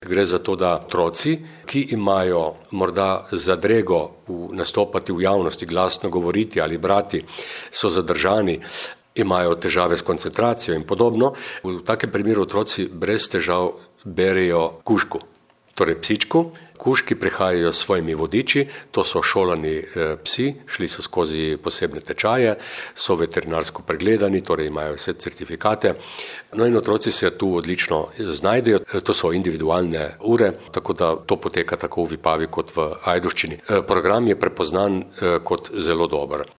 Gre za to, da otroci, ki imajo morda zadrego nastopati v javnosti, glasno govoriti ali brati, so zadržani, imajo težave s koncentracijo in podobno, v takem primeru otroci brez težav berejo kužku, torej psičku. Kužki prihajajo s svojimi vodiči, to so šolani psi, šli so skozi posebne tečaje, so veterinarsko pregledani, torej imajo vse certifikate. No in otroci se tu odlično znajdejo, to so individualne ure, tako da to poteka tako v Vipavi kot v Ajdovščini. Program je prepoznan kot zelo dober.